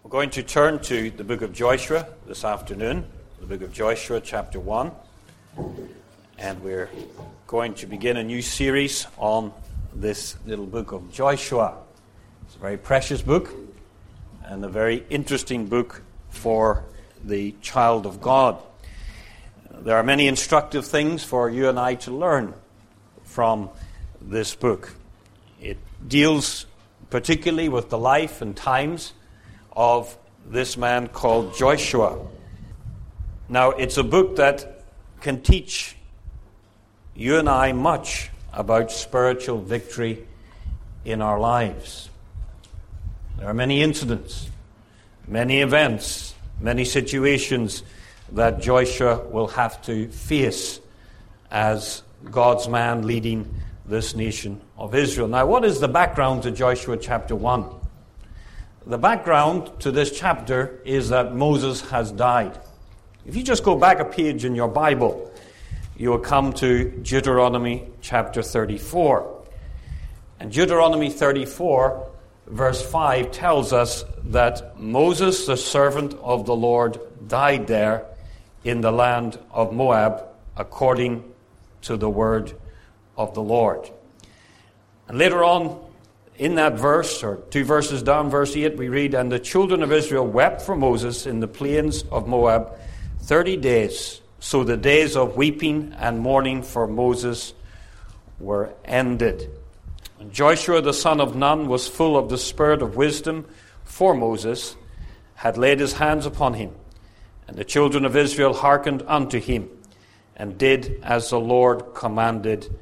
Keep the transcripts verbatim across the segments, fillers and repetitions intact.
We're going to turn to the book of Joshua this afternoon, the book of Joshua chapter one, and we're going to begin a new series on this little book of Joshua. It's a very precious book and a very interesting book for the child of God. There are many instructive things for you and I to learn from this book. It deals particularly with the life and times of this man called Joshua. Now, it's a book that can teach you and I much about spiritual victory in our lives. There are many incidents, many events, many situations that Joshua will have to face as God's man leading this nation of Israel. Now, what is the background to Joshua chapter one? The background to this chapter is that Moses has died. If you just go back a page in your Bible, you will come to Deuteronomy chapter thirty-four. And Deuteronomy thirty-four, verse five, tells us that Moses, the servant of the Lord, died there in the land of Moab, according to the word of the Lord. And later on, in that verse, or two verses down, verse eight, we read, "And the children of Israel wept for Moses in the plains of Moab thirty days. So the days of weeping and mourning for Moses were ended. And Joshua the son of Nun was full of the spirit of wisdom for Moses, had laid his hands upon him. And the children of Israel hearkened unto him, and did as the Lord commanded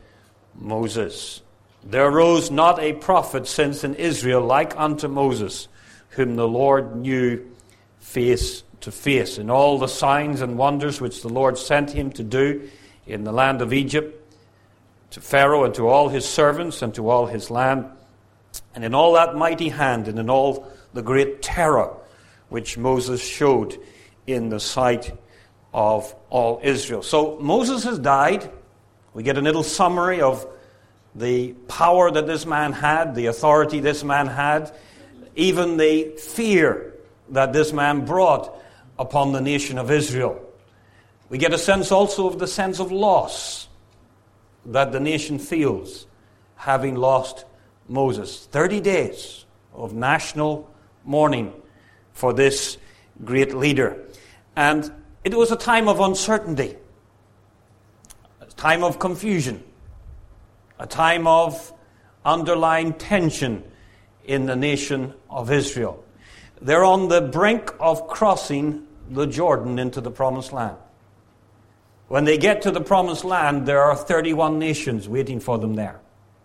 Moses. There arose not a prophet since in Israel like unto Moses, whom the Lord knew face to face. In all the signs and wonders which the Lord sent him to do in the land of Egypt, to Pharaoh and to all his servants and to all his land, and in all that mighty hand and in all the great terror which Moses showed in the sight of all Israel." So Moses has died. We get a little summary of the power that this man had, the authority this man had, even the fear that this man brought upon the nation of Israel. We get a sense also of the sense of loss that the nation feels having lost Moses. Thirty days of national mourning for this great leader. And it was a time of uncertainty, a time of confusion, a time of underlying tension in the nation of Israel. They're on the brink of crossing the Jordan into the Promised Land. When they get to the Promised Land, there are thirty-one nations waiting for them there.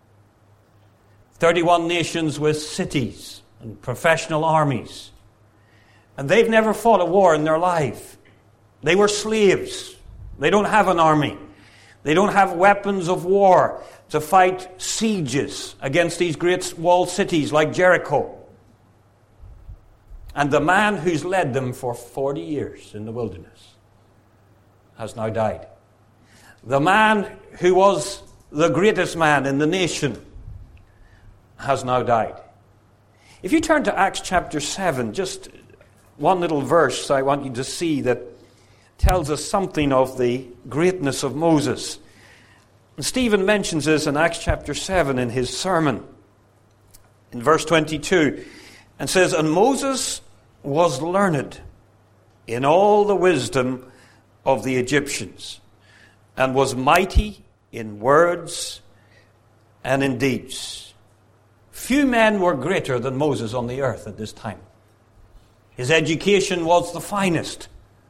thirty-one nations with cities and professional armies. And they've never fought a war in their life. They were slaves. They don't have an army. They don't have weapons of war to fight sieges against these great walled cities like Jericho. And the man who's led them for forty years in the wilderness has now died. The man who was the greatest man in the nation has now died. If you turn to Acts chapter seven, just one little verse I want you to see that tells us something of the greatness of Moses. And Stephen mentions this in Acts chapter seven in his sermon, in verse twenty-two, and says, "And Moses was learned in all the wisdom of the Egyptians, and was mighty in words and in deeds." Few men were greater than Moses on the earth at this time. His education was the finest.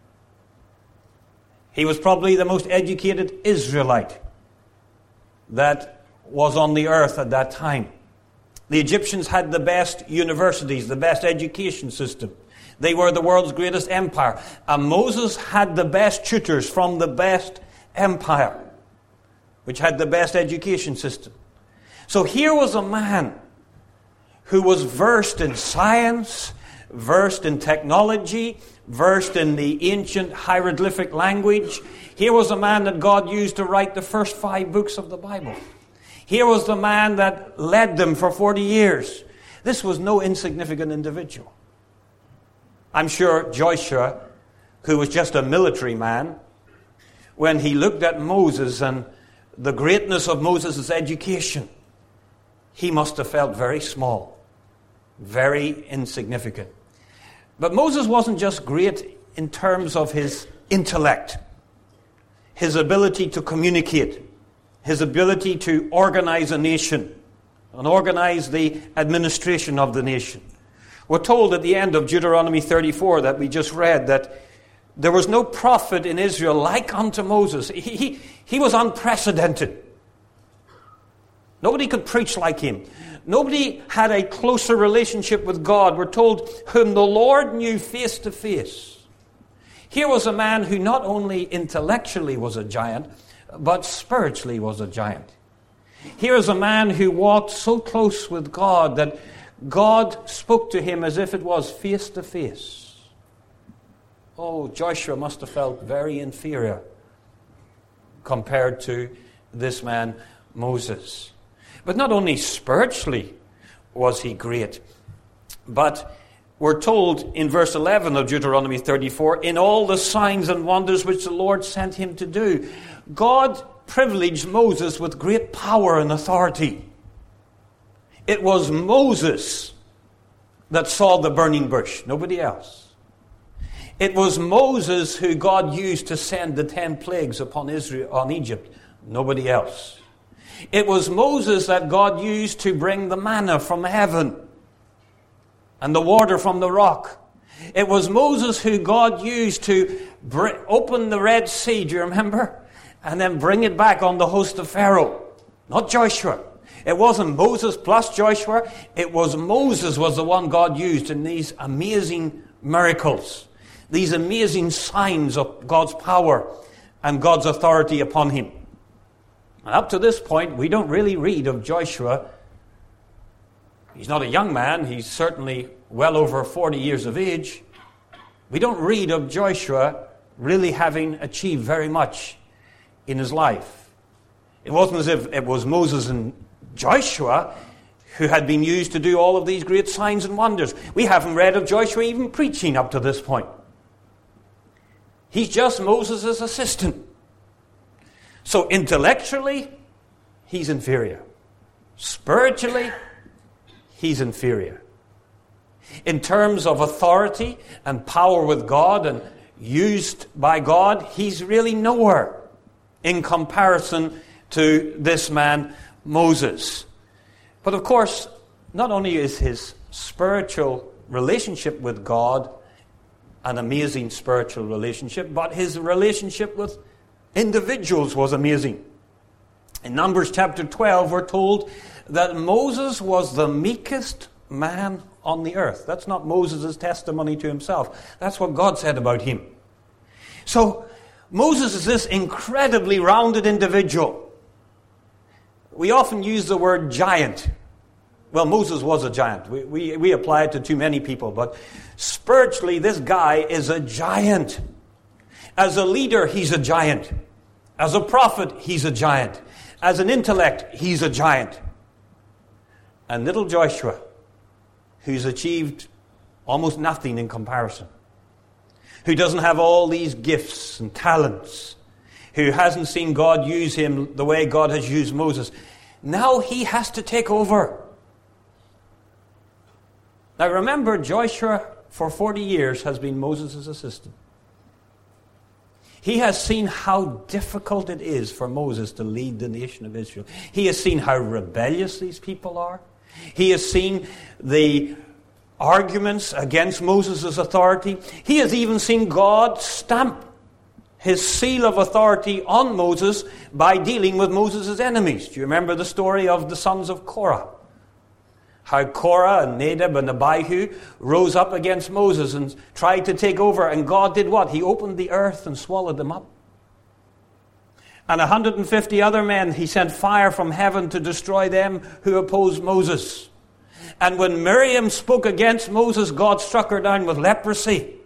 He was probably the most educated Israelite that was on the earth at that time. The Egyptians had the best universities, the best education system. They were the world's greatest empire. And Moses had the best tutors from the best empire, which had the best education system. So here was a man who was versed in science, versed in technology, versed in the ancient hieroglyphic language. Here was a man that God used to write the first five books of the Bible. Here was the man that led them for forty years. This was no insignificant individual. I'm sure Joshua, who was just a military man, when he looked at Moses and the greatness of Moses' education, he must have felt very small, very insignificant. But Moses wasn't just great in terms of his intellect, his ability to communicate, his ability to organize a nation and organize the administration of the nation. We're told at the end of Deuteronomy thirty-four that we just read that there was no prophet in Israel like unto Moses. He, he, he was unprecedented. Nobody could preach like him. Nobody had a closer relationship with God. We're told, whom the Lord knew face to face. Here was a man who not only intellectually was a giant, but spiritually was a giant. Here is a man who walked so close with God that God spoke to him as if it was face to face. Oh, Joshua must have felt very inferior compared to this man, Moses. But not only spiritually was he great, but we're told in verse eleven of Deuteronomy thirty-four, in all the signs and wonders which the Lord sent him to do, God privileged Moses with great power and authority. It was Moses that saw the burning bush, nobody else. It was Moses who God used to send the ten plagues upon Israel, on Egypt, nobody else. It was Moses that God used to bring the manna from heaven and the water from the rock. It was Moses who God used to br- open the Red Sea, do you remember? And then bring it back on the host of Pharaoh. Not Joshua. It wasn't Moses plus Joshua. It was Moses was the one God used in these amazing miracles. These amazing signs of God's power and God's authority upon him. And up to this point, we don't really read of Joshua. He's not a young man. He's certainly well over forty years of age. We don't read of Joshua really having achieved very much in his life. It wasn't as if it was Moses and Joshua who had been used to do all of these great signs and wonders. We haven't read of Joshua even preaching up to this point. He's just Moses' assistant. So intellectually, he's inferior. Spiritually, he's inferior. In terms of authority and power with God and used by God, he's really nowhere in comparison to this man, Moses. But of course, not only is his spiritual relationship with God an amazing spiritual relationship, but his relationship with individuals was amazing. In Numbers chapter twelve, we're told that Moses was the meekest man on the earth. That's not Moses' testimony to himself. That's what God said about him. So, Moses is this incredibly rounded individual. We often use the word giant. Well, Moses was a giant. We, we, we apply it to too many people. But spiritually, this guy is a giant. As a leader, he's a giant. As a prophet, he's a giant. As an intellect, he's a giant. And little Joshua, who's achieved almost nothing in comparison, who doesn't have all these gifts and talents, who hasn't seen God use him the way God has used Moses, now he has to take over. Now remember, Joshua for forty years has been Moses' assistant. He has seen how difficult it is for Moses to lead the nation of Israel. He has seen how rebellious these people are. He has seen the arguments against Moses' authority. He has even seen God stamp his seal of authority on Moses by dealing with Moses' enemies. Do you remember the story of the sons of Korah? How Korah and Nadab and Abihu rose up against Moses and tried to take over. And God did what? He opened the earth and swallowed them up. And one hundred fifty other men, he sent fire from heaven to destroy them who opposed Moses. And when Miriam spoke against Moses, God struck her down with leprosy.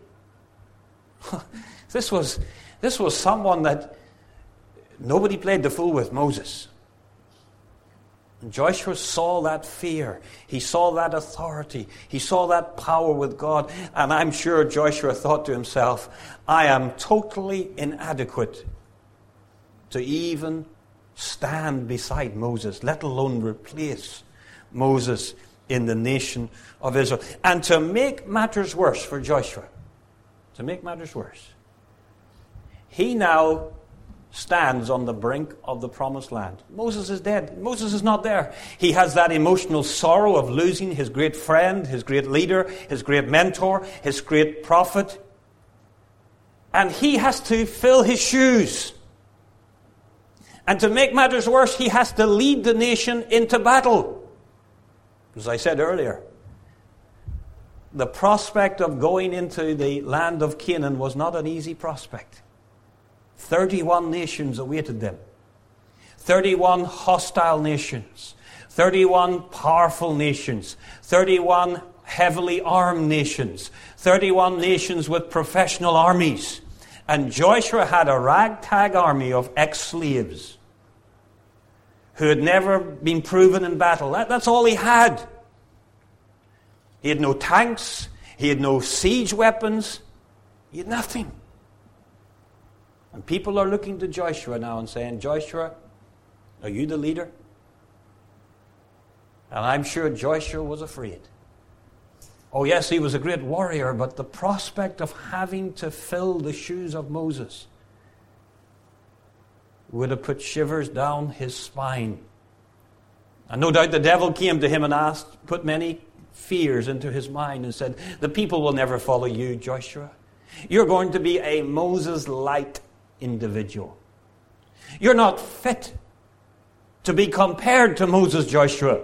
This was, this was someone that nobody played the fool with, Moses. And Joshua saw that fear. He saw that authority. He saw that power with God. And I'm sure Joshua thought to himself, I am totally inadequate to even stand beside Moses, let alone replace Moses in the nation of Israel. And to make matters worse for Joshua, to make matters worse, he now stands on the brink of the promised land. Moses is dead. Moses is not there. He has that emotional sorrow of losing his great friend, his great leader, his great mentor, his great prophet. And he has to fill his shoes. And to make matters worse, he has to lead the nation into battle. As I said earlier, the prospect of going into the land of Canaan was not an easy prospect. thirty-one nations awaited them. thirty-one hostile nations. thirty-one powerful nations. thirty-one heavily armed nations. thirty-one nations with professional armies. And Joshua had a ragtag army of ex-slaves who had never been proven in battle. That, that's all he had. He had no tanks. He had no siege weapons. He had nothing. And people are looking to Joshua now and saying, Joshua, are you the leader? And I'm sure Joshua was afraid. Oh yes, he was a great warrior, but the prospect of having to fill the shoes of Moses would have put shivers down his spine. And no doubt the devil came to him and asked, put many fears into his mind and said, the people will never follow you, Joshua. You're going to be a Moses-light individual. You're not fit to be compared to Moses, Joshua.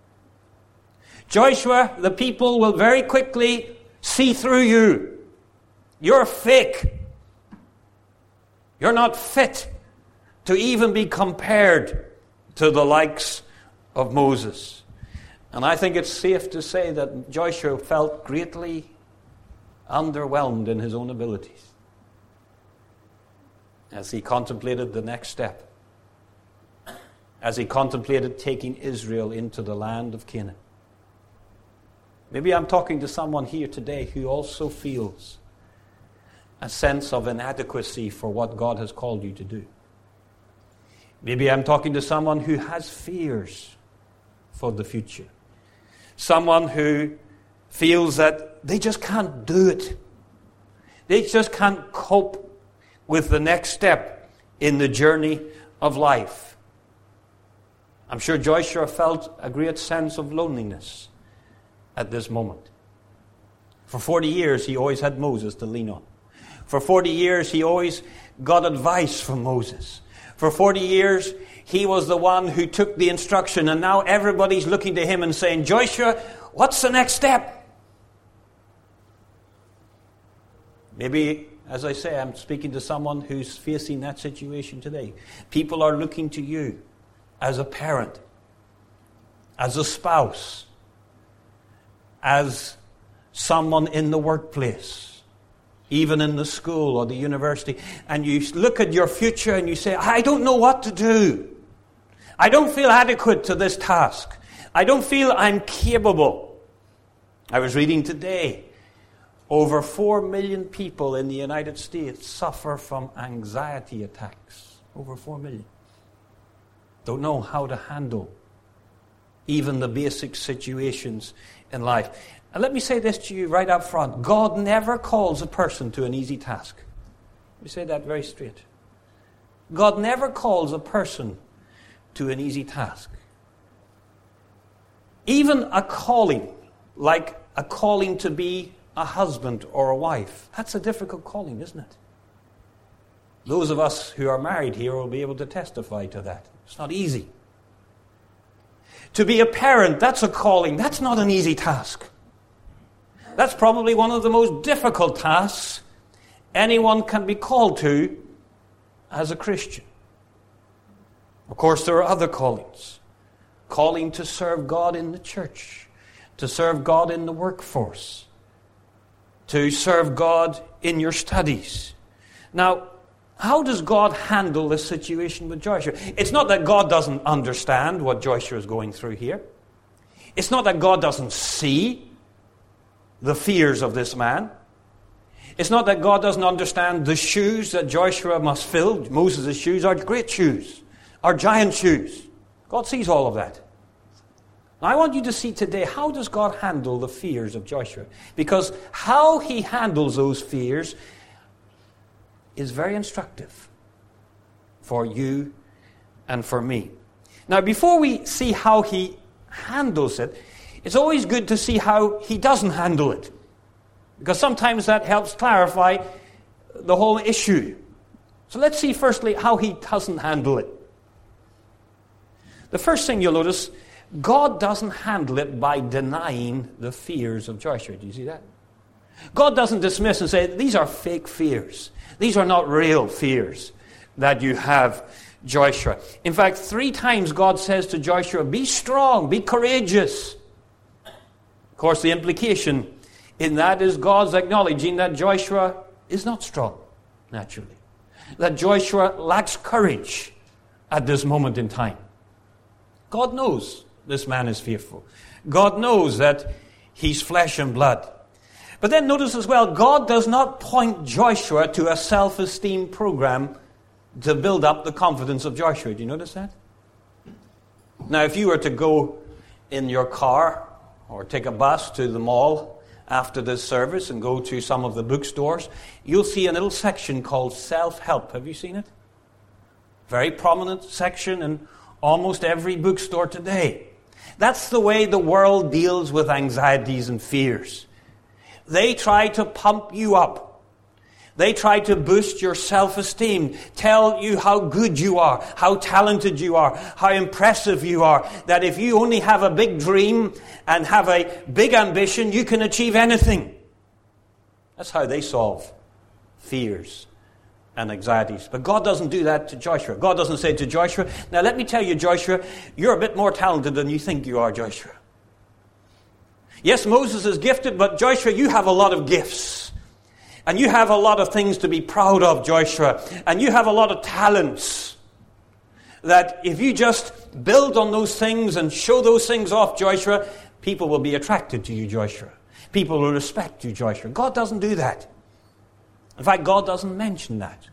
Joshua, the people will very quickly see through you. You're fake. You're not fit to even be compared to the likes of Moses. And I think it's safe to say that Joshua felt greatly underwhelmed in his own abilities as he contemplated the next step, as he contemplated taking Israel into the land of Canaan. Maybe I'm talking to someone here today who also feels a sense of inadequacy for what God has called you to do. Maybe I'm talking to someone who has fears for the future. Someone who feels that they just can't do it. They just can't cope with the next step in the journey of life. I'm sure Joshua felt a great sense of loneliness at this moment. For forty years, he always had Moses to lean on. For forty years, he always got advice from Moses. For forty years, he was the one who took the instruction, and now everybody's looking to him and saying, Joshua, what's the next step? Maybe, as I say, I'm speaking to someone who's facing that situation today. People are looking to you as a parent, as a spouse, as someone in the workplace, even in the school or the university, and you look at your future and you say, I don't know what to do. I don't feel adequate to this task. I don't feel I'm capable. I was reading today, over four million people in the United States suffer from anxiety attacks. Over four million. Don't know how to handle even the basic situations in life. And let me say this to you right up front. God never calls a person to an easy task. Let me say that very straight. God never calls a person to an easy task. Even a calling, like a calling to be a husband or a wife, that's a difficult calling, isn't it? Those of us who are married here will be able to testify to that. It's not easy. To be a parent, that's a calling. That's not an easy task. That's probably one of the most difficult tasks anyone can be called to as a Christian. Of course, there are other callings. Calling to serve God in the church, to serve God in the workforce, to serve God in your studies. Now, How does God handle this situation with Joshua? It's not that God doesn't understand what Joshua is going through here. It's not that God doesn't see the fears of this man. It's not that God doesn't understand the shoes that Joshua must fill. Moses' shoes are great shoes, are giant shoes. God sees all of that. Now, I want you to see today, how does God handle the fears of Joshua? Because how he handles those fears is very instructive for you and for me. Now, before we see how he handles it, it's always good to see how he doesn't handle it, because sometimes that helps clarify the whole issue. So let's see firstly how he doesn't handle it. The first thing you'll notice, God doesn't handle it by denying the fears of Joshua. Do you see that? God doesn't dismiss and say, these are fake fears. These are not real fears that you have, Joshua. In fact, three times God says to Joshua, be strong, be courageous. Of course, the implication in that is God's acknowledging that Joshua is not strong, naturally. That Joshua lacks courage at this moment in time. God knows this man is fearful. God knows that he's flesh and blood. But then notice as well, God does not point Joshua to a self-esteem program to build up the confidence of Joshua. Do you notice that? Now, if you were to go in your car or take a bus to the mall after this service and go to some of the bookstores, you'll see a little section called self-help. Have you seen it? Very prominent section in almost every bookstore today. That's the way the world deals with anxieties and fears. They try to pump you up. They try to boost your self-esteem, tell you how good you are, how talented you are, how impressive you are, that if you only have a big dream and have a big ambition, you can achieve anything. That's how they solve fears and anxieties. But God doesn't do that to Joshua. God doesn't say to Joshua, now let me tell you, Joshua, you're a bit more talented than you think you are, Joshua. Yes, Moses is gifted, but Joshua, you have a lot of gifts. And you have a lot of things to be proud of, Joshua. And you have a lot of talents. That if you just build on those things and show those things off, Joshua, people will be attracted to you, Joshua. People will respect you, Joshua. God doesn't do that. In fact, God doesn't mention that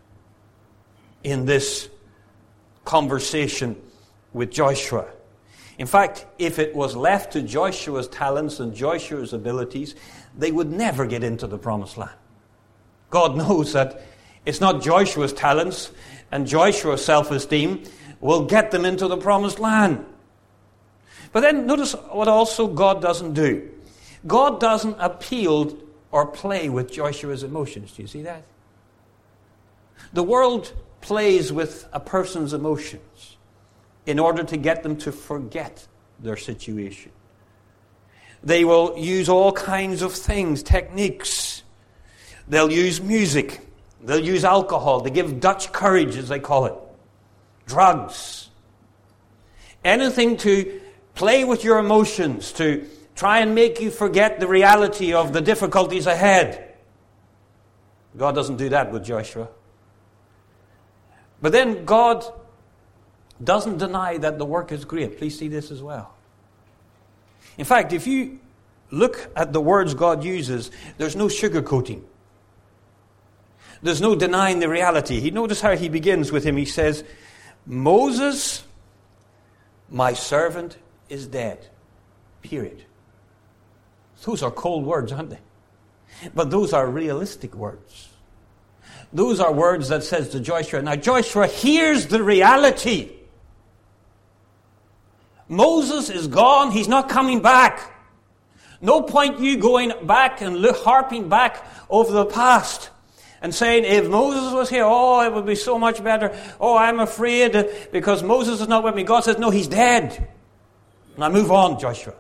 in this conversation with Joshua. In fact, if it was left to Joshua's talents and Joshua's abilities, they would never get into the promised land. God knows that it's not Joshua's talents and Joshua's self-esteem will get them into the promised land. But then notice what also God doesn't do. God doesn't appeal or play with Joshua's emotions. Do you see that? The world plays with a person's emotions in order to get them to forget their situation. They will use all kinds of things, techniques. They'll use music. They'll use alcohol. They give Dutch courage, as they call it. Drugs. Anything to play with your emotions, to try and make you forget the reality of the difficulties ahead. God doesn't do that with Joshua. But then God doesn't deny that the work is great. Please see this as well. In fact, if you look at the words God uses, there's no sugarcoating. There's no denying the reality. He notice how he begins with him. He says, Moses, my servant, is dead. Period. Those are cold words, aren't they? But those are realistic words. Those are words that says to Joshua, now Joshua, here's the reality. Moses is gone. He's not coming back. No point you going back and look, harping back over the past and saying, if Moses was here, oh, it would be so much better. Oh, I'm afraid because Moses is not with me. God says, no, he's dead. Now move on, Joshua.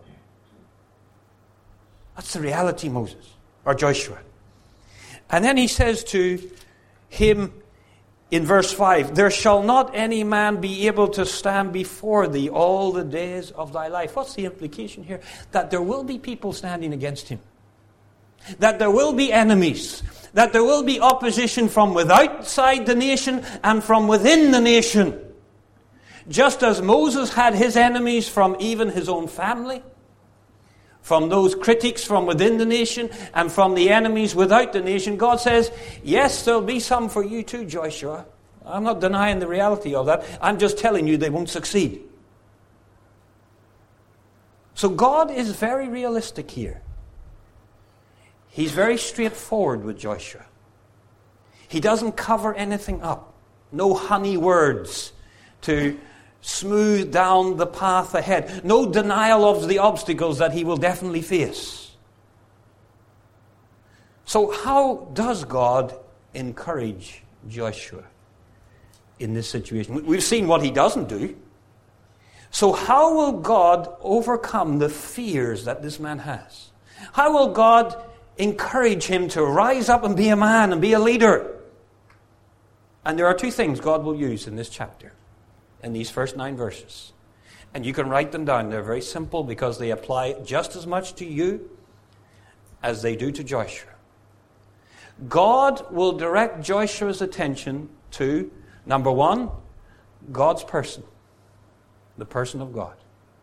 That's the reality, Moses, or Joshua. And then he says to him in verse five, there shall not any man be able to stand before thee all the days of thy life. What's the implication here? That there will be people standing against him. That there will be enemies. that there will be opposition from outside the nation and from within the nation. Just as Moses had his enemies from even his own family, from those critics from within the nation, and from the enemies without the nation, God says, yes, there'll be some for you too, Joshua. I'm not denying the reality of that. I'm just telling you they won't succeed. So God is very realistic here. He's very straightforward with Joshua. He doesn't cover anything up. No honey words to smooth down the path ahead. No denial of the obstacles that he will definitely face. So how does God encourage Joshua in this situation? We've seen what he doesn't do. So how will God overcome the fears that this man has? How will God encourage him to rise up and be a man and be a leader? And there are two things God will use in this chapter, in these first nine verses. And you can write them down. They're very simple because they apply just as much to you as they do to Joshua. God will direct Joshua's attention to, number one, God's person, the person of God.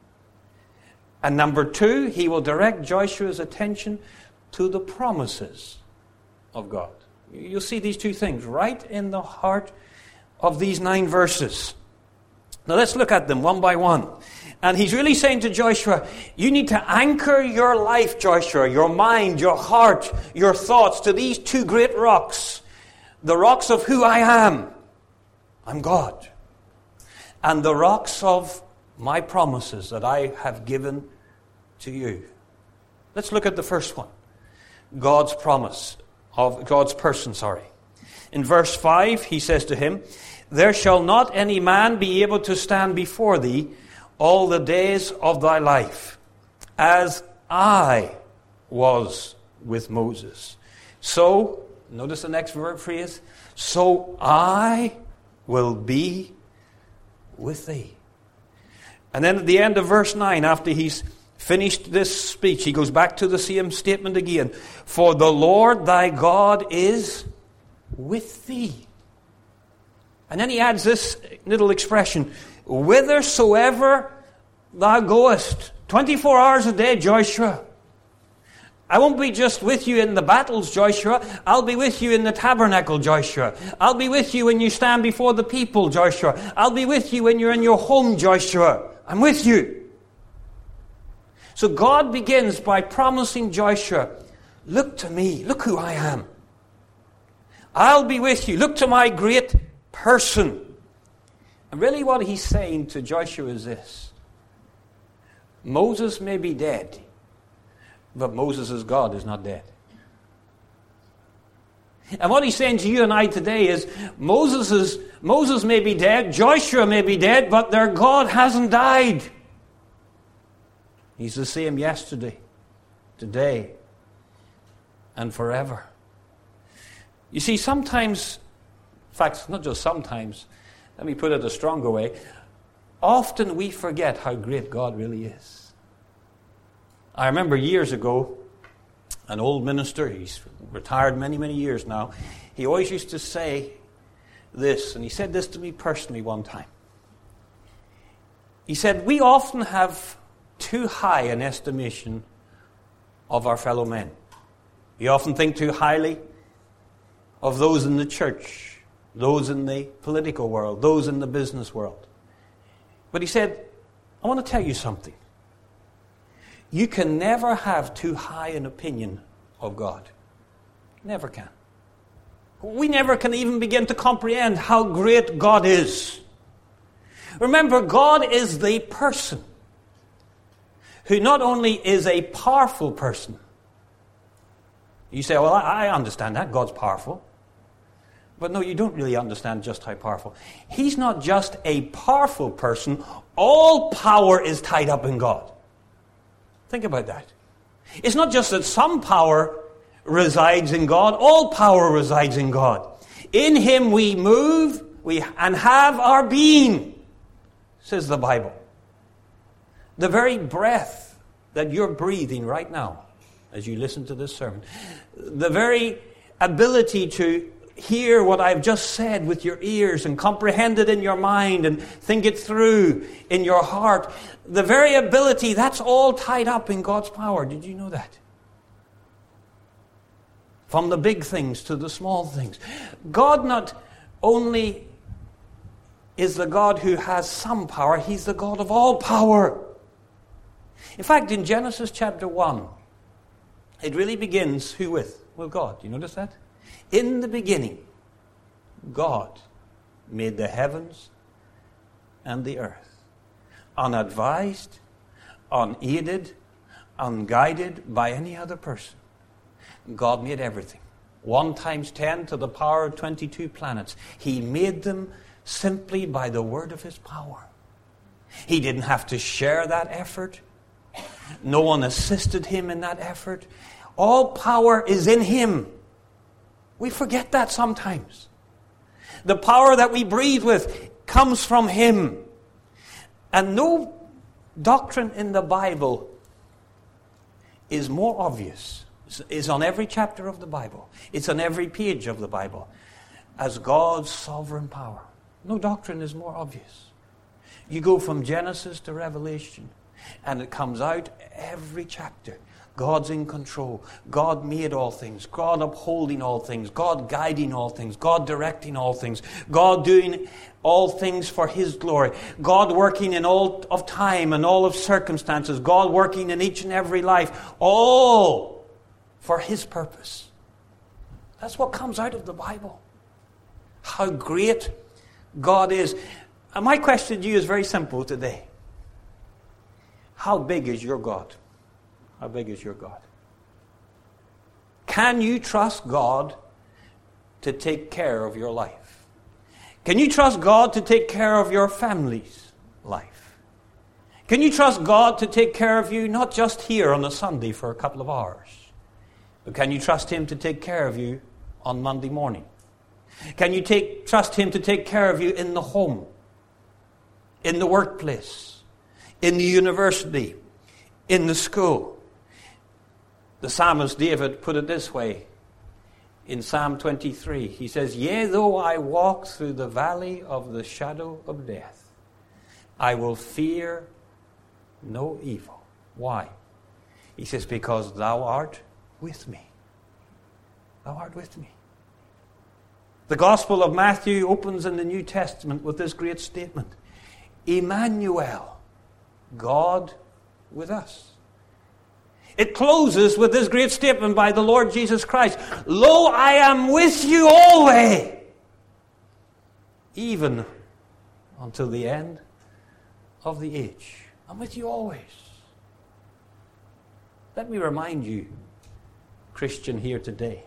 And number two, he will direct Joshua's attention to the promises of God. You'll see these two things right in the heart of these nine verses. Now let's look at them one by one. And he's really saying to Joshua, you need to anchor your life, Joshua, your mind, your heart, your thoughts to these two great rocks. The rocks of who I am. I'm God. And the rocks of my promises that I have given to you. Let's look at the first one. God's promise, of God's person, sorry. In verse five, he says to him, there shall not any man be able to stand before thee all the days of thy life, as I was with Moses. So, notice the next verb phrase, so I will be with thee. And then at the end of verse nine, after he's finished this speech, he goes back to the same statement again. For the Lord thy God is with thee. And then he adds this little expression, whithersoever thou goest. twenty-four hours a day, Joshua. I won't be just with you in the battles, Joshua. I'll be with you in the tabernacle, Joshua. I'll be with you when you stand before the people, Joshua. I'll be with you when you're in your home, Joshua. I'm with you. So God begins by promising Joshua, look to me. Look who I am. I'll be with you. Look to my great person. And really what he's saying to Joshua is this. Moses may be dead, but Moses' God is not dead. And what he's saying to you and I today is, Moses is, Moses may be dead, Joshua may be dead, but their God hasn't died. He's the same yesterday, today, and forever. You see, sometimes, in fact, not just sometimes, let me put it a stronger way, often we forget how great God really is. I remember years ago, an old minister, he's retired many, many years now, he always used to say this, and he said this to me personally one time. He said, we often have too high an estimation of our fellow men. We often think too highly of those in the church, those in the political world, those in the business world. But he said, I want to tell you something. You can never have too high an opinion of God. Never can. We never can even begin to comprehend how great God is. Remember, God is the person who not only is a powerful person. You say, well, I understand that. God's powerful. But no, you don't really understand just how powerful. He's not just a powerful person. All power is tied up in God. Think about that. It's not just that some power resides in God. All power resides in God. In Him we move we and have our being, says the Bible. The very breath that you're breathing right now as you listen to this sermon, the very ability to hear what I've just said with your ears and comprehend it in your mind and think it through in your heart, the very ability, that's all tied up in God's power. Did you know that? From the big things to the small things. God not only is the God who has some power, He's the God of all power. In fact, in Genesis chapter one, it really begins, who with? With God. You notice that? In the beginning, God made the heavens and the earth. Unadvised, unaided, unguided by any other person. God made everything. One times ten to the power of twenty-two planets. He made them simply by the word of His power. He didn't have to share that effort. No one assisted Him in that effort. All power is in Him. We forget that sometimes. The power that we breathe with comes from Him. And no doctrine in the Bible is more obvious. It's on every chapter of the Bible. It's on every page of the Bible as God's sovereign power. No doctrine is more obvious. You go from Genesis to Revelation, and it comes out every chapter. God's in control. God made all things. God upholding all things. God guiding all things. God directing all things. God doing all things for His glory. God working in all of time and all of circumstances. God working in each and every life. All for His purpose. That's what comes out of the Bible. How great God is. And my question to you is very simple today. How big is your God? How big is your God? Can you trust God to take care of your life? Can you trust God to take care of your family's life? Can you trust God to take care of you not just here on a Sunday for a couple of hours, but can you trust Him to take care of you on Monday morning? Can you take, trust Him to take care of you in the home, in the workplace, in the university, in the school? The psalmist David put it this way in Psalm twenty-three. He says, "Yea, though I walk through the valley of the shadow of death, I will fear no evil." Why? He says, "Because thou art with me." Thou art with me. The Gospel of Matthew opens in the New Testament with this great statement. Emmanuel, God with us. It closes with this great statement by the Lord Jesus Christ. "Lo, I am with you always, even until the end of the age." I'm with you always. Let me remind you, Christian here today,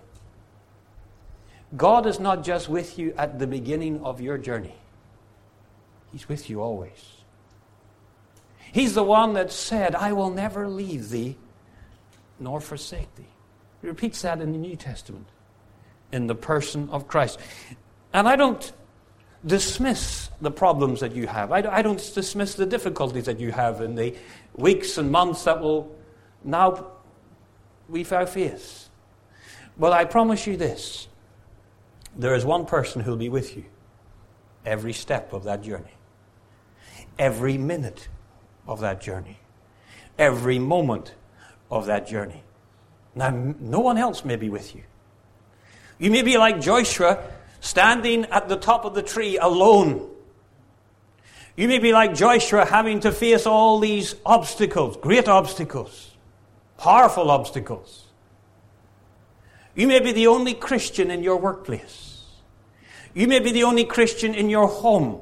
God is not just with you at the beginning of your journey. He's with you always. He's the one that said, "I will never leave thee nor forsake thee." He repeats that in the New Testament, in the person of Christ. And I don't dismiss the problems that you have. I don't dismiss the difficulties that you have in the weeks and months that will now we face. But I promise you this, there is one person who will be with you every step of that journey, every minute of that journey, every moment of that journey. Now, no one else may be with you. You may be like Joshua, standing at the top of the tree alone. You may be like Joshua, having to face all these obstacles, great obstacles, powerful obstacles. You may be the only Christian in your workplace. You may be the only Christian in your home.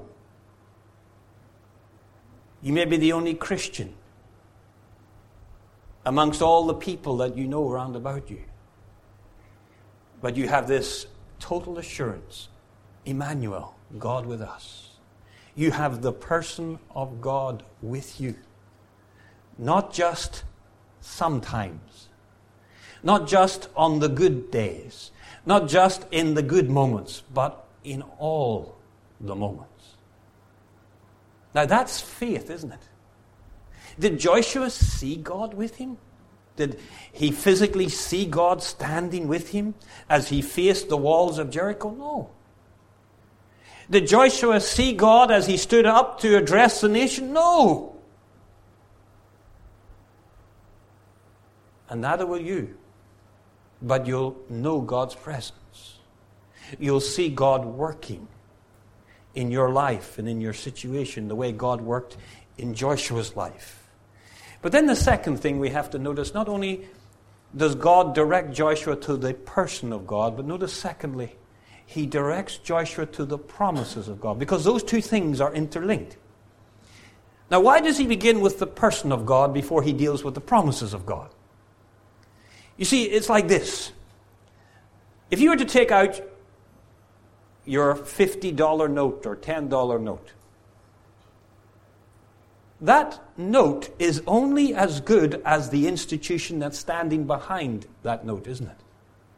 You may be the only Christian amongst all the people that you know round about you. But you have this total assurance, Emmanuel, God with us. You have the person of God with you. Not just sometimes. Not just on the good days. Not just in the good moments, but in all the moments. Now that's faith, isn't it? Did Joshua see God with him? Did he physically see God standing with him as he faced the walls of Jericho? No. Did Joshua see God as he stood up to address the nation? No. And neither will you. But you'll know God's presence. You'll see God working in your life and in your situation the way God worked in Joshua's life. But then the second thing we have to notice, not only does God direct Joshua to the person of God, but notice secondly, he directs Joshua to the promises of God, because those two things are interlinked. Now, why does he begin with the person of God before he deals with the promises of God? You see, it's like this. If you were to take out your fifty dollar note or ten dollar note, that note is only as good as the institution that's standing behind that note, isn't it?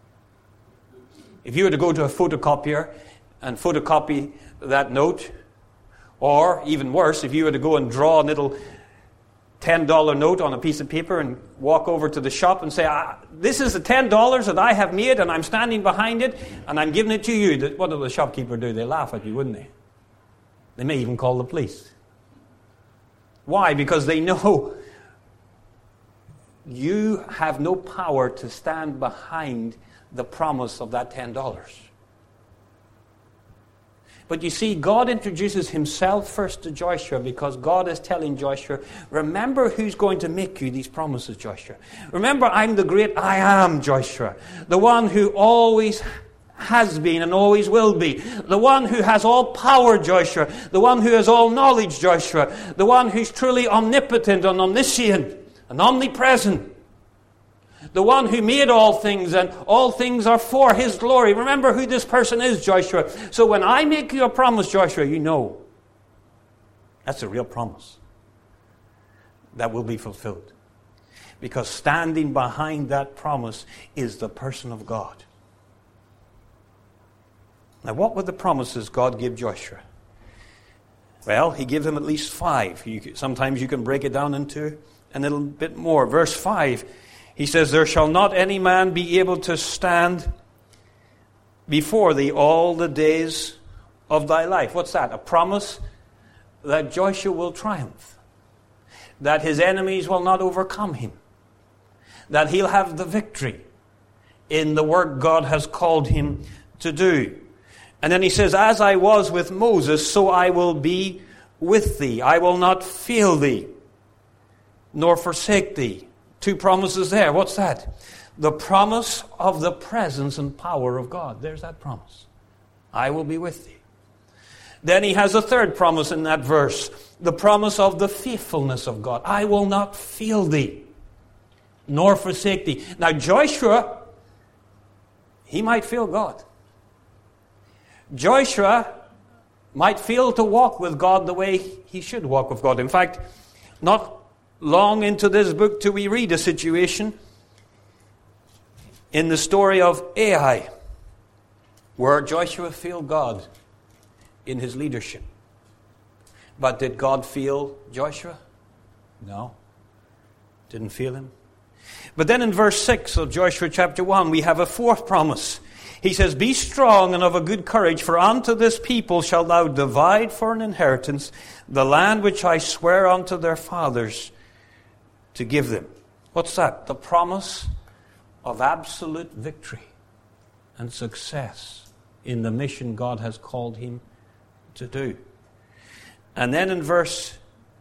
If you were to go to a photocopier and photocopy that note, or even worse, if you were to go and draw a little ten dollar note on a piece of paper and walk over to the shop and say, ah, this is the ten dollars that I have made and I'm standing behind it and I'm giving it to you. What will the shopkeeper do? They laugh at you, wouldn't they? They may even call the police. Why? Because they know you have no power to stand behind the promise of that ten dollars. But you see, God introduces himself first to Joshua because God is telling Joshua, remember who's going to make you these promises, Joshua. Remember, I'm the great I am, Joshua. The one who always has been and always will be. The one who has all power, Joshua. The one who has all knowledge, Joshua. The one who's truly omnipotent and omniscient and omnipresent. The one who made all things and all things are for his glory. Remember who this person is, Joshua. So when I make you a promise, Joshua, you know that's a real promise that will be fulfilled. Because standing behind that promise is the person of God. Now, what were the promises God gave Joshua? Well, he gave him at least five. You, sometimes you can break it down into a little bit more. Verse five, he says, there shall not any man be able to stand before thee all the days of thy life. What's that? A promise that Joshua will triumph. That his enemies will not overcome him. That he'll have the victory in the work God has called him to do. And then he says, as I was with Moses, so I will be with thee. I will not fail thee, nor forsake thee. Two promises there. What's that? The promise of the presence and power of God. There's that promise. I will be with thee. Then he has a third promise in that verse. The promise of the faithfulness of God. I will not fail thee, nor forsake thee. Now Joshua, he might fail God. Joshua might fail to walk with God the way he should walk with God. In fact, not long into this book do we read a situation in the story of Ai, where Joshua failed God in his leadership. But did God fail Joshua? No. Didn't fail him. But then in verse six of Joshua chapter one, we have a fourth promise. He says, be strong and of a good courage, for unto this people shalt thou divide for an inheritance the land which I swear unto their fathers to give them. What's that? The promise of absolute victory and success in the mission God has called him to do. And then in verse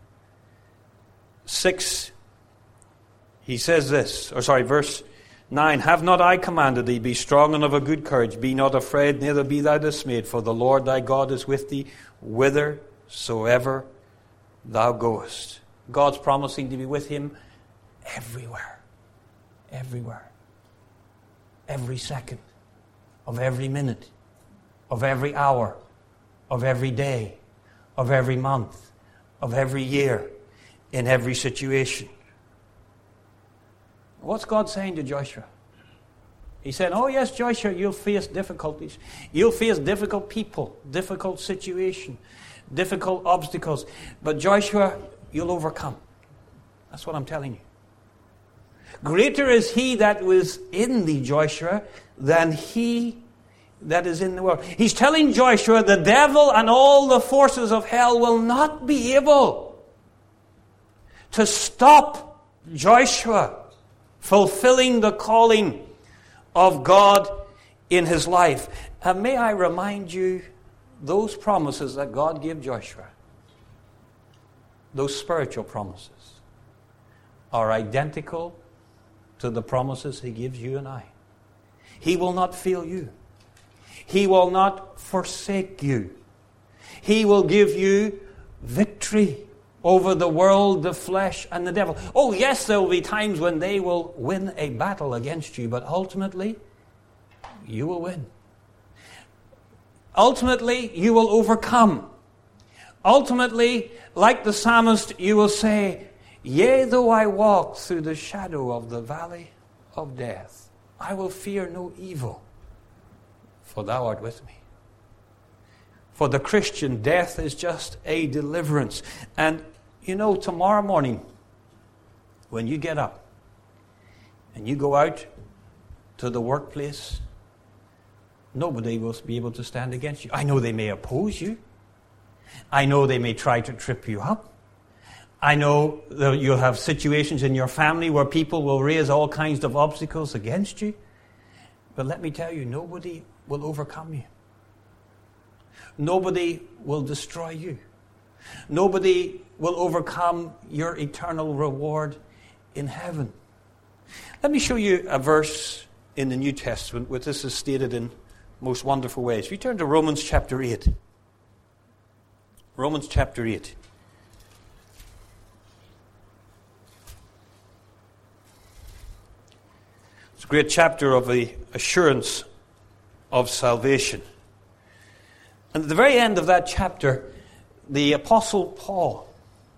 six, he says this, or sorry, verse nine, have not I commanded thee, be strong and of a good courage, be not afraid, neither be thou dismayed, for the Lord thy God is with thee whithersoever thou goest. God's promising to be with him everywhere. Everywhere. Every second of every minute, of every hour, of every day, of every month, of every year, in every situation. What's God saying to Joshua? He said, oh yes, Joshua, you'll face difficulties. You'll face difficult people, difficult situations, difficult obstacles. But Joshua, you'll overcome. That's what I'm telling you. Greater is he that was in thee, Joshua, than he that is in the world. He's telling Joshua the devil and all the forces of hell will not be able to stop Joshua fulfilling the calling of God in his life. And may I remind you, those promises that God gave Joshua, those spiritual promises, are identical to the promises he gives you and I. He will not fail you. He will not forsake you. He will give you victory over the world, the flesh, and the devil. Oh, yes, there will be times when they will win a battle against you, but ultimately, you will win. Ultimately, you will overcome. Ultimately, like the psalmist, you will say, yea, though I walk through the shadow of the valley of death, I will fear no evil, for thou art with me. For the Christian, death is just a deliverance. And you know, tomorrow morning, when you get up and you go out to the workplace, nobody will be able to stand against you. I know they may oppose you. I know they may try to trip you up. I know that you'll have situations in your family where people will raise all kinds of obstacles against you. But let me tell you, nobody will overcome you. Nobody will destroy you. Nobody will overcome your eternal reward in heaven. Let me show you a verse in the New Testament where this is stated in most wonderful ways. If you turn to Romans chapter eight. Romans chapter eight. It's a great chapter of the assurance of salvation. And at the very end of that chapter, the Apostle Paul,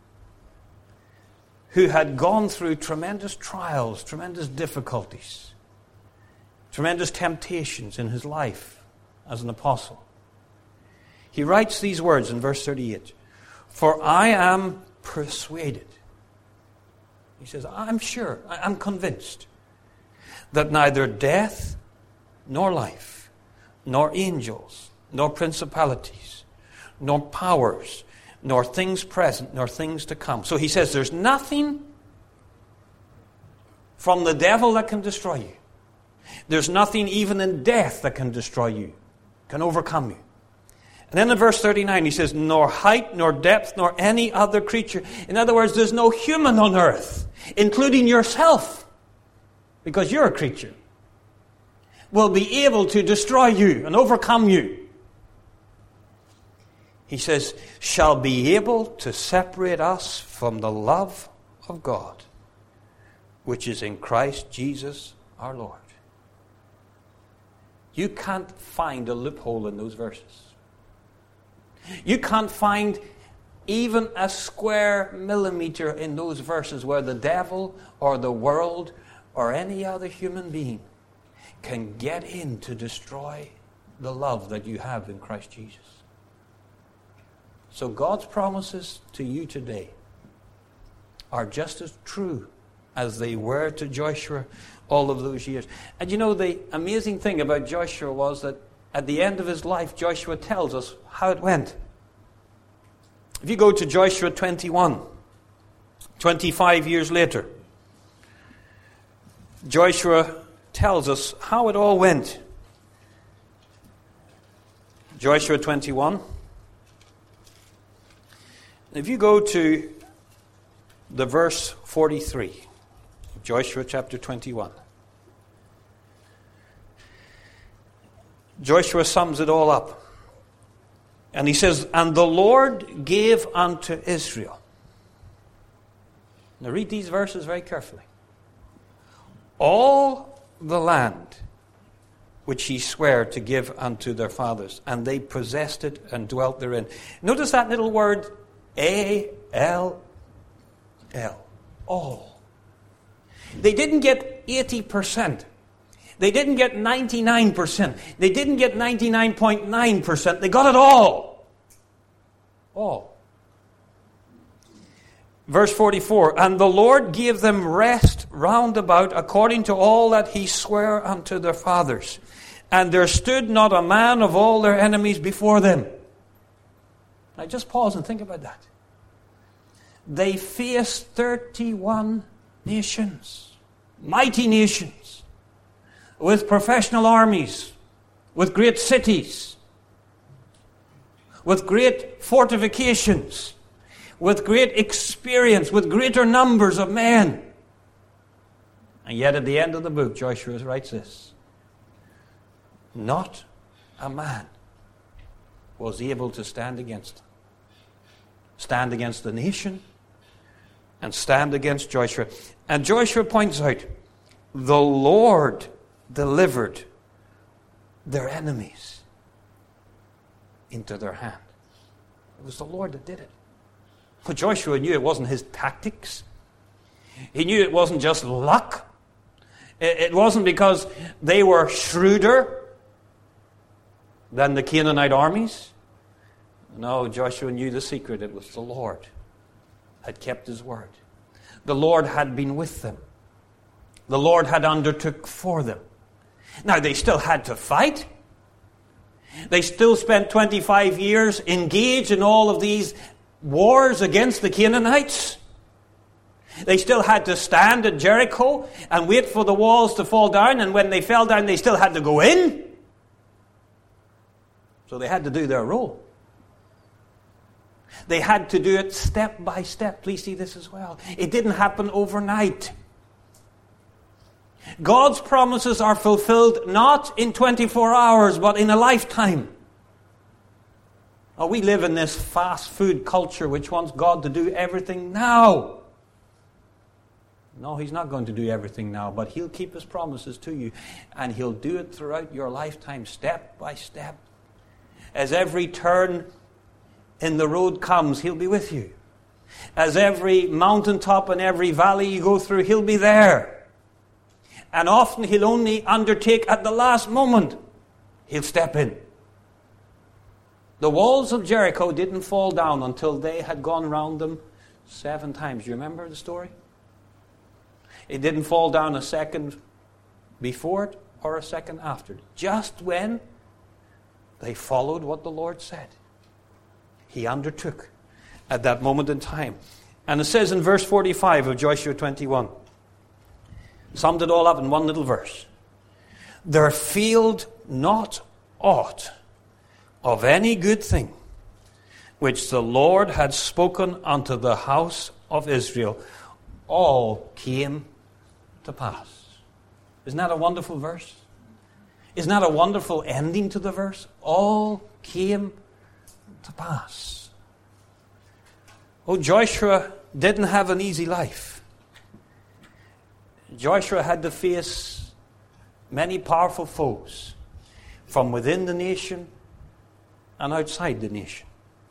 who had gone through tremendous trials, tremendous difficulties, tremendous temptations in his life as an apostle, he writes these words in verse thirty-eight. For I am persuaded. He says, I'm sure, I'm convinced that neither death nor life, nor angels, nor principalities, nor powers, nor things present, nor things to come. So he says there's nothing from the devil that can destroy you. There's nothing even in death that can destroy you, can overcome you. And then in verse thirty-nine he says, nor height, nor depth, nor any other creature. In other words, there's no human on earth, including yourself, because you're a creature, will be able to destroy you and overcome you. He says, shall be able to separate us from the love of God, which is in Christ Jesus our Lord. You can't find a loophole in those verses. You can't find even a square millimeter in those verses where the devil or the world or any other human being can get in to destroy the love that you have in Christ Jesus. So God's promises to you today are just as true as they were to Joshua all of those years. And you know, the amazing thing about Joshua was that at the end of his life, Joshua tells us how it went. If you go to Joshua twenty-one, twenty-five years later, Joshua tells us how it all went. Joshua twenty-one. If you go to the verse forty-three, Joshua chapter twenty-one, Joshua sums it all up. And he says, and the Lord gave unto Israel. Now read these verses very carefully. All the land which he sware to give unto their fathers, and they possessed it and dwelt therein. Notice that little word, A L L. All. They didn't get eighty percent. They didn't get ninety-nine percent. They didn't get ninety-nine point nine percent. They got it all. All. Verse forty-four, and the Lord gave them rest round about according to all that he sware unto their fathers. And there stood not a man of all their enemies before them. Now just pause and think about that. They faced thirty-one nations, mighty nations, with professional armies, with great cities, with great fortifications, with great experience, with greater numbers of men. And yet at the end of the book, Joshua writes this: not a man was able to stand against them. Stand against the nation and stand against Joshua. And Joshua points out, the Lord delivered their enemies into their hand. It was the Lord that did it. But Joshua knew it wasn't his tactics. He knew it wasn't just luck. It wasn't because they were shrewder than the Canaanite armies. No, Joshua knew the secret. It was the Lord had kept his word. The Lord had been with them. The Lord had undertook for them. Now, they still had to fight. They still spent twenty-five years engaged in all of these wars against the Canaanites. They still had to stand at Jericho and wait for the walls to fall down, and when they fell down, they still had to go in. So they had to do their role. They had to do it step by step. Please see this as well. It didn't happen overnight. God's promises are fulfilled not in twenty-four hours, but in a lifetime. Oh, we live in this fast food culture which wants God to do everything now. No, he's not going to do everything now, but he'll keep his promises to you, and he'll do it throughout your lifetime, step by step. As every turn in the road comes, he'll be with you. As every mountaintop and every valley you go through, he'll be there. And often he'll only undertake at the last moment. He'll step in. The walls of Jericho didn't fall down until they had gone round them seven times. You remember the story? It didn't fall down a second before it or a second after it. Just when they followed what the Lord said. He undertook at that moment in time. And it says in verse forty-five of Joshua twenty-one, summed it all up in one little verse. There failed not aught of any good thing which the Lord had spoken unto the house of Israel. All came to pass. Isn't that a wonderful verse? Isn't that a wonderful ending to the verse? All came to pass. Oh, Joshua didn't have an easy life. Joshua had to face many powerful foes from within the nation and outside the nation.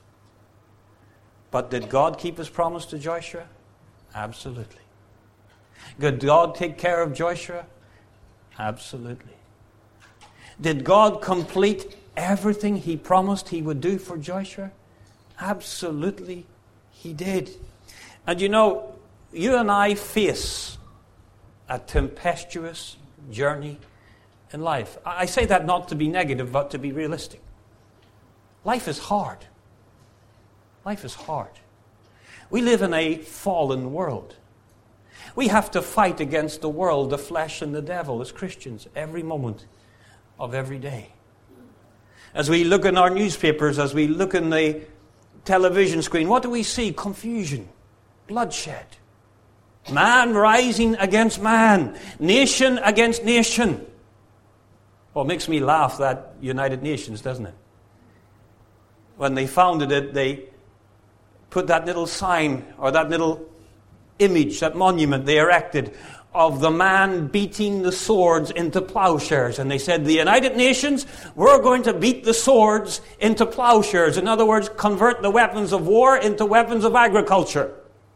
But did God keep his promise to Joshua? Absolutely. Did God take care of Joshua? Absolutely. Did God complete everything he promised he would do for Joshua? Absolutely, he did. And you know, you and I face a tempestuous journey in life. I say that not to be negative, but to be realistic. Life is hard. Life is hard. We live in a fallen world. We have to fight against the world, the flesh, and the devil as Christians every moment of every day. As we look in our newspapers, as we look in the television screen, what do we see? Confusion, bloodshed, man rising against man, nation against nation. Well, it makes me laugh, that United Nations, doesn't it? When they founded it, they put that little sign, or that little image, that monument they erected of the man beating the swords into plowshares. And they said, the United Nations, we're going to beat the swords into plowshares. In other words, convert the weapons of war into weapons of agriculture.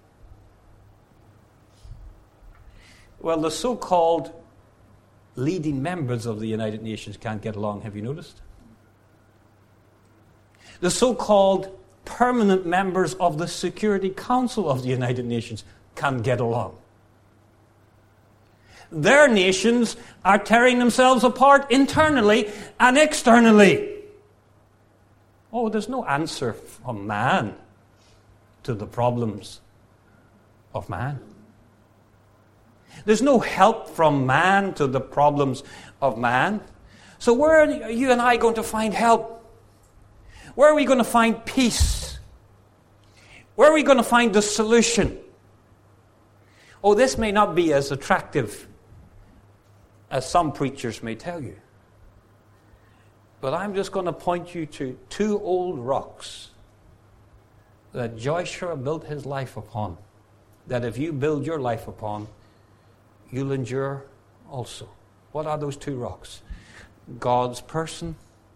Well, the so-called leading members of the United Nations can't get along. Have you noticed? The so-called permanent members of the Security Council of the United Nations can't get along. Their nations are tearing themselves apart internally and externally. Oh, there's no answer from man to the problems of man. There's no help from man to the problems of man. So where are you and I going to find help? Where are we going to find peace? Where are we going to find the solution? Oh, this may not be as attractive as some preachers may tell you. But I'm just going to point you to two old rocks that Joshua built his life upon, that if you build your life upon, you'll endure also. What are those two rocks? God's person,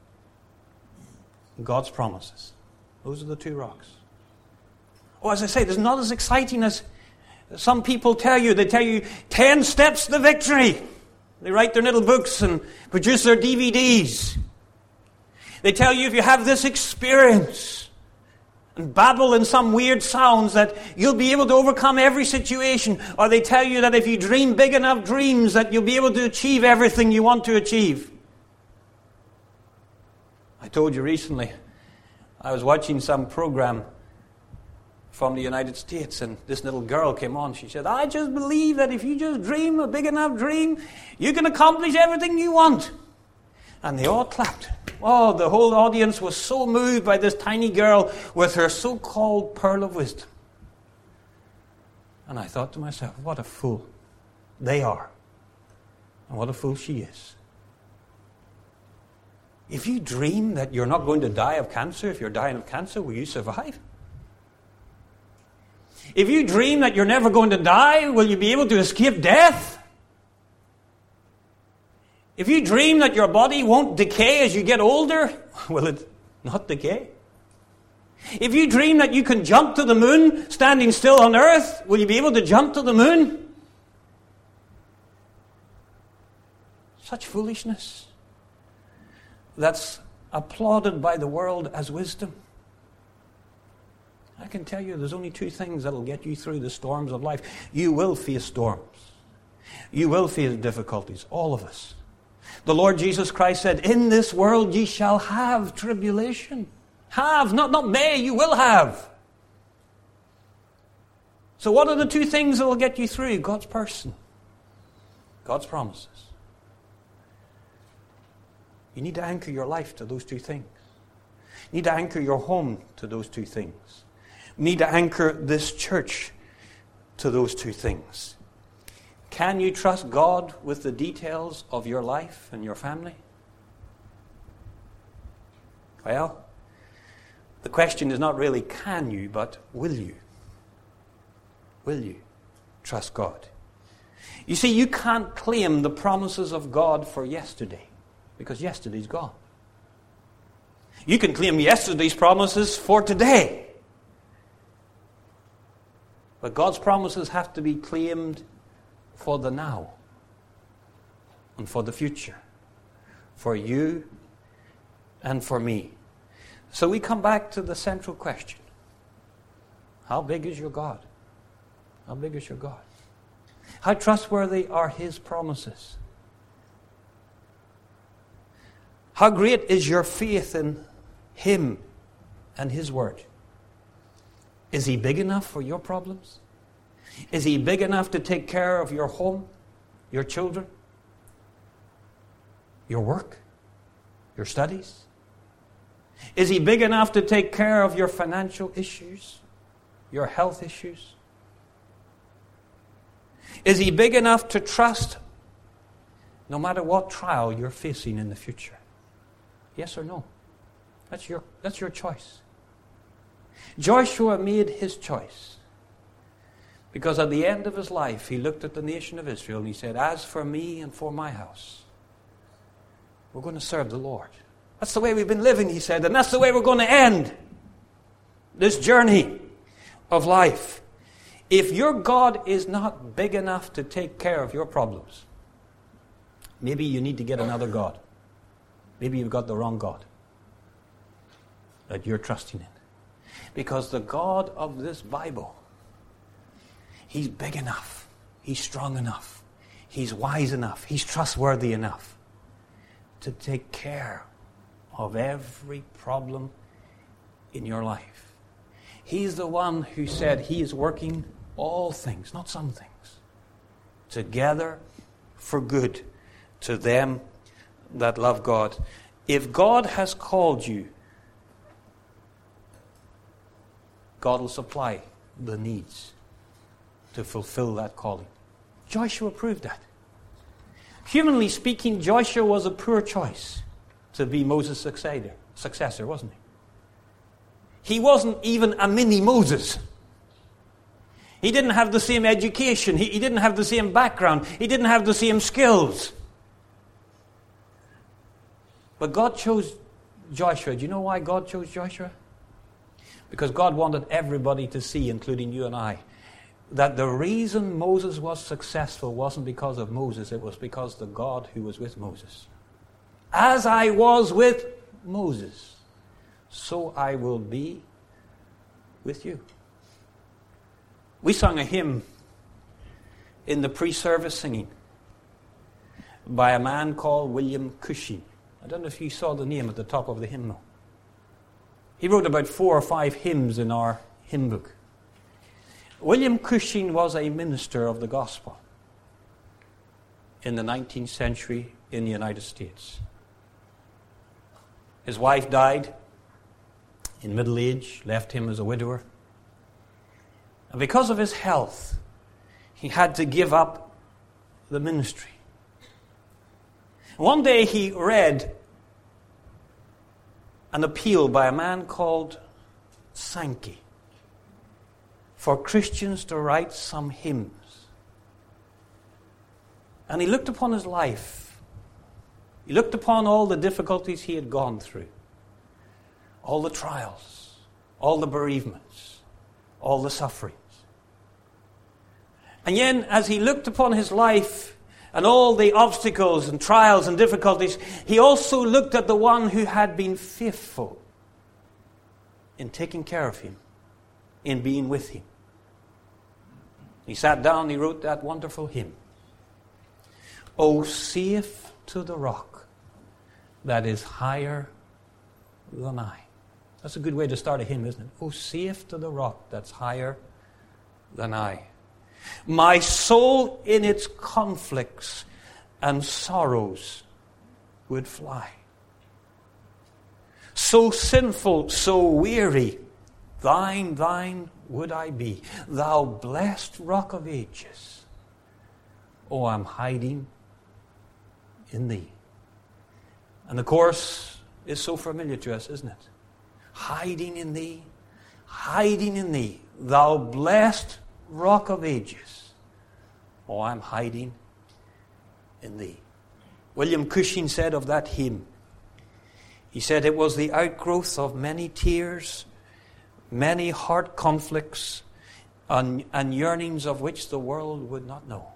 God's promises. Those are the two rocks. Oh, as I say, it's not as exciting as some people tell you. They tell you ten steps to victory. They write their little books and produce their D V Ds. They tell you if you have this experience and babble in some weird sounds that you'll be able to overcome every situation. Or they tell you that if you dream big enough dreams that you'll be able to achieve everything you want to achieve. I told you recently, I was watching some program from the United States, and this little girl came on. She said, I just believe that if you just dream a big enough dream, you can accomplish everything you want. And they all clapped. Oh, the whole audience was so moved by this tiny girl with her so-called pearl of wisdom. And I thought to myself, what a fool they are. And what a fool she is. If you dream that you're not going to die of cancer, if you're dying of cancer, will you survive? If you dream that you're never going to die, will you be able to escape death? If you dream that your body won't decay as you get older, will it not decay? If you dream that you can jump to the moon standing still on earth, will you be able to jump to the moon? Such foolishness. That's applauded by the world as wisdom. I can tell you there's only two things that will get you through the storms of life. You will face storms. You will face difficulties, all of us. The Lord Jesus Christ said, in this world ye shall have tribulation. Have, not, not may, you will have. So what are the two things that will get you through? God's person, God's promises. You need to anchor your life to those two things. You need to anchor your home to those two things. You need to anchor this church to those two things. Can you trust God with the details of your life and your family? Well, the question is not really can you, but will you? Will you trust God? You see, you can't claim the promises of God for yesterday, because yesterday's gone. You can claim yesterday's promises for today. But God's promises have to be claimed for the now and for the future, for you and for me. So we come back to the central question. How big is your God? How big is your God? How trustworthy are His promises? How great is your faith in Him and His Word? Is He big enough for your problems? Is He big enough to take care of your home, your children, your work, your studies? Is He big enough to take care of your financial issues, your health issues? Is He big enough to trust no matter what trial you're facing in the future? Yes or no? That's your, that's your choice. Joshua made his choice because at the end of his life he looked at the nation of Israel and he said, as for me and for my house, we're going to serve the Lord. That's the way we've been living, he said, and that's the way we're going to end this journey of life. If your God is not big enough to take care of your problems, maybe you need to get another God. Maybe you've got the wrong God that you're trusting in. Because the God of this Bible, He's big enough. He's strong enough. He's wise enough, He's trustworthy enough to take care of every problem in your life. He's the one who said He is working all things, not some things, together for good to them that love God. If God has called you, God will supply the needs to fulfill that calling. Joshua proved that. Humanly speaking, Joshua was a poor choice to be Moses' successor, successor, wasn't he? He wasn't even a mini Moses. He didn't have the same education. He, he didn't have the same background. He didn't have the same skills. But God chose Joshua. Do you know why God chose Joshua? Because God wanted everybody to see, including you and I, that the reason Moses was successful wasn't because of Moses, it was because the God who was with Moses. As I was with Moses, so I will be with you. We sung a hymn in the pre-service singing by a man called William Cushing. I don't know if you saw the name at the top of the hymnal. He wrote about four or five hymns in our hymn book. William Cushing was a minister of the gospel in the nineteenth century in the United States. His wife died in middle age, left him as a widower. And because of his health, he had to give up the ministry. One day he read an appeal by a man called Sankey for Christians to write some hymns. And he looked upon his life. He looked upon all the difficulties he had gone through, all the trials, all the bereavements, all the sufferings. And yet, as he looked upon his life and all the obstacles and trials and difficulties, he also looked at the one who had been faithful in taking care of him, in being with him. He sat down and he wrote that wonderful hymn. O safe to the rock that is higher than I. That's a good way to start a hymn, isn't it? O safe to the rock that's higher than I. My soul in its conflicts and sorrows would fly. So sinful, so weary, thine, thine would I be. Thou blessed rock of ages, oh, I'm hiding in thee. And the chorus is so familiar to us, isn't it? Hiding in thee, hiding in thee, thou blessed rock of ages, oh, I'm hiding in thee. William Cushing said of that hymn, he said it was the outgrowth of many tears, many heart conflicts, and, and yearnings of which the world would not know.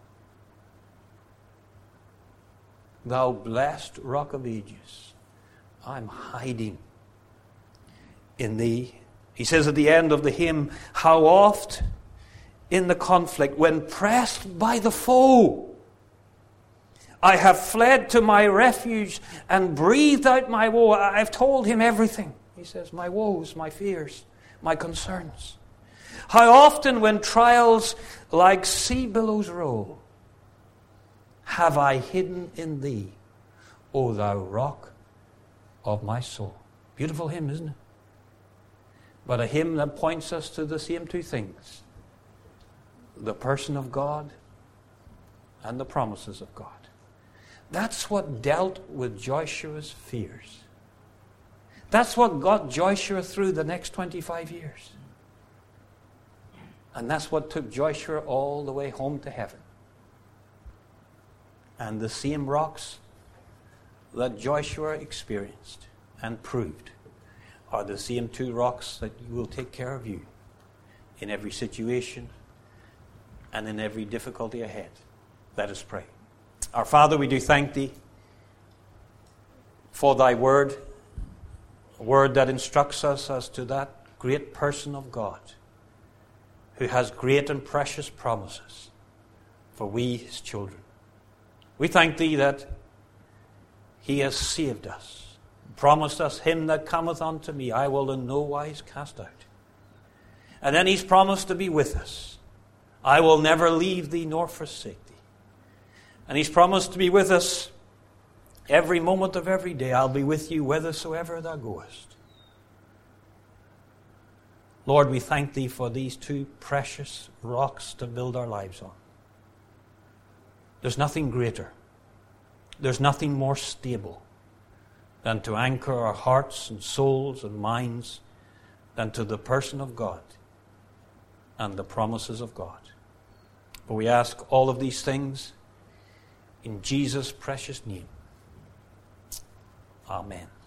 Thou blessed rock of ages, I'm hiding in thee. He says at the end of the hymn, how oft in the conflict, when pressed by the foe, I have fled to my refuge and breathed out my woe. I've told him everything. He says, my woes, my fears, my concerns. How often when trials like sea billows roll, have I hidden in thee, O thou rock of my soul. Beautiful hymn, isn't it? But a hymn that points us to the same two things. The person of God and the promises of God. That's what dealt with Joshua's fears. That's what got Joshua through the next twenty-five years. And that's what took Joshua all the way home to heaven. And the same rocks that Joshua experienced and proved are the same two rocks that will take care of you in every situation and in every difficulty ahead. Let us pray. Our Father, we do thank Thee for Thy word, a word that instructs us as to that great person of God who has great and precious promises for we, His children. We thank Thee that He has saved us, promised us, Him that cometh unto me, I will in no wise cast out. And then He's promised to be with us. I will never leave Thee nor forsake Thee. And He's promised to be with us every moment of every day. I'll be with you whithersoever Thou goest. Lord, we thank Thee for these two precious rocks to build our lives on. There's nothing greater. There's nothing more stable than to anchor our hearts and souls and minds than to the person of God and the promises of God. But we ask all of these things in Jesus' precious name. Amen.